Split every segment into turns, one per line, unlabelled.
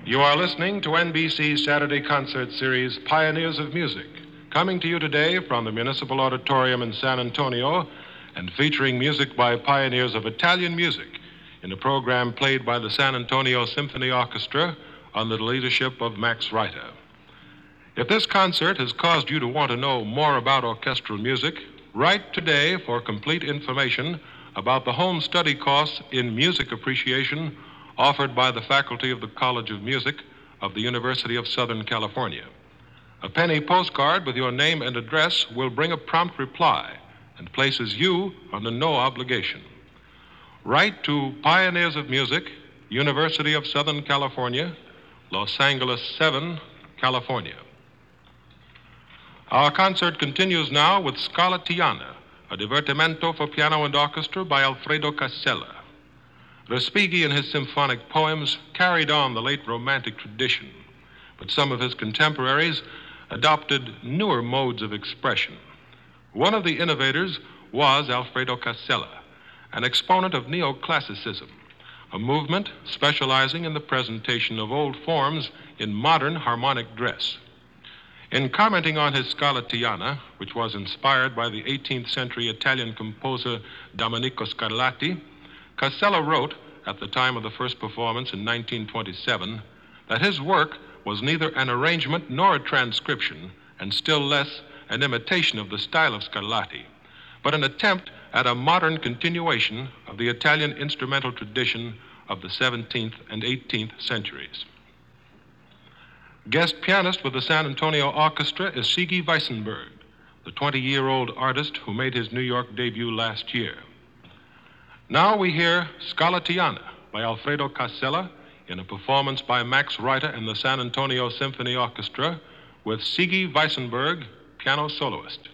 You are listening to NBC's Saturday concert series, Pioneers of Music, coming to you today from the Municipal Auditorium in San Antonio and featuring music by pioneers of Italian music in a program played by the San Antonio Symphony Orchestra under the leadership of Max Reiter. If this concert has caused you to want to know more about orchestral music, write today for complete information about the home study course in music appreciation offered by the faculty of the College of Music of the University of Southern California. A penny postcard with your name and address will bring a prompt reply and places you under no obligation. Write to Pioneers of Music, University of Southern California, Los Angeles 7, California. Our concert continues now with Scala Tiana, a divertimento for piano and orchestra by Alfredo Casella. Respighi in his symphonic poems carried on the late Romantic tradition, but some of his contemporaries adopted newer modes of expression. One of the innovators was Alfredo Casella, an exponent of neoclassicism, a movement specializing in the presentation of old forms in modern harmonic dress. In commenting on his Scala Tiana, which was inspired by the 18th century Italian composer Domenico Scarlatti, Casella wrote, at the time of the first performance in 1927, that his work was neither an arrangement nor a transcription, and still less an imitation of the style of Scarlatti, but an attempt at a modern continuation of the Italian instrumental tradition of the 17th and 18th centuries. Guest pianist with the San Antonio Orchestra is Sigi Weissenberg, the 20-year-old artist who made his New York debut last year. Now we hear Scala Tiana by Alfredo Casella in a performance by Max Reiter and the San Antonio Symphony Orchestra with Sigi Weissenberg, piano soloist.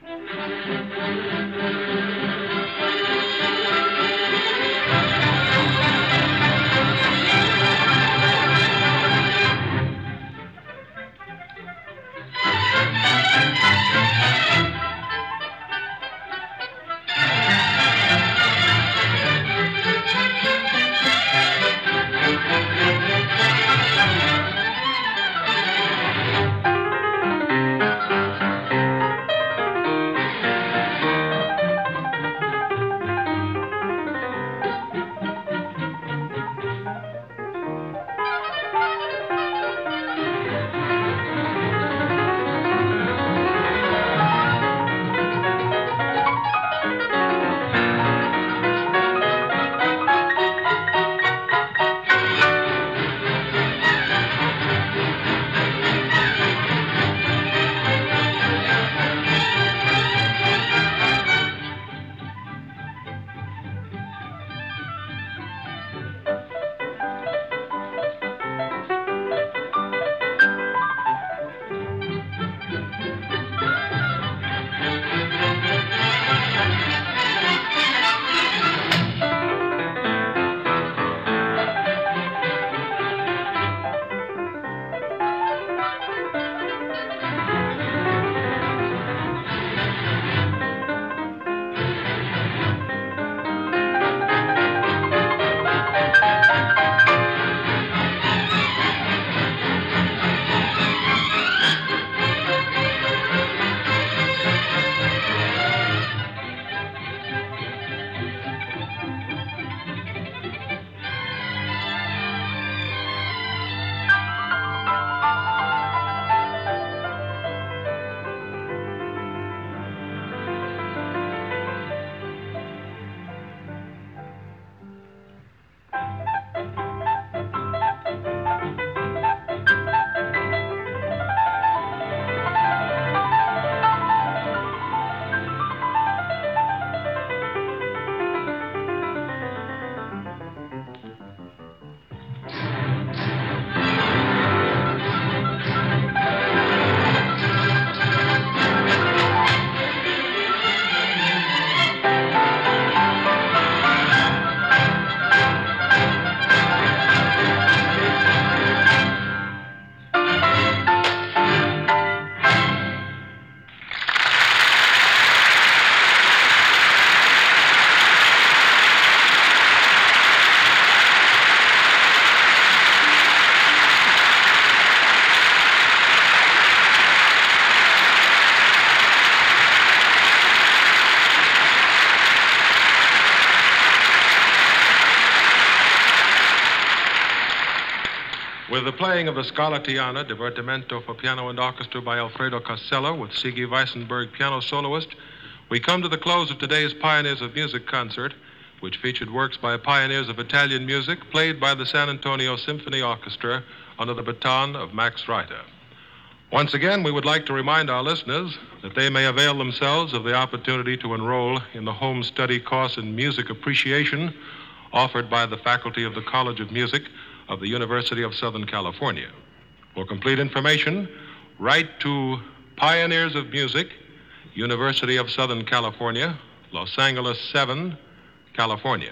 With the playing of the Scala Tiana, Divertimento for piano and orchestra by Alfredo Casella with Sigi Weissenberg, piano soloist, we come to the close of today's Pioneers of Music concert, which featured works by pioneers of Italian music played by the San Antonio Symphony Orchestra under the baton of Max Reiter. Once again, we would like to remind our listeners that they may avail themselves of the opportunity to enroll in the home study course in music appreciation offered by the faculty of the College of Music of the University of Southern California. For complete information, write to Pioneers of Music, University of Southern California, Los Angeles 7, California.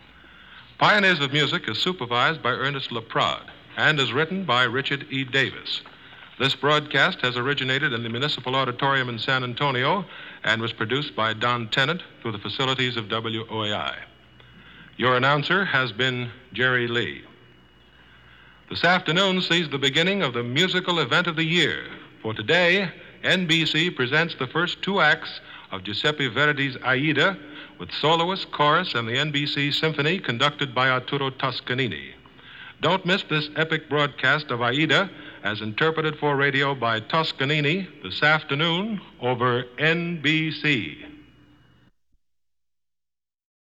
Pioneers of Music is supervised by Ernest Laprade and is written by Richard E. Davis. This broadcast has originated in the Municipal Auditorium in San Antonio and was produced by Don Tennant through the facilities of WOAI. Your announcer has been Jerry Lee. This afternoon sees the beginning of the musical event of the year. For today, NBC presents the first two acts of Giuseppe Verdi's Aida with soloist, chorus, and the NBC Symphony conducted by Arturo Toscanini. Don't miss this epic broadcast of Aida as interpreted for radio by Toscanini this afternoon over NBC.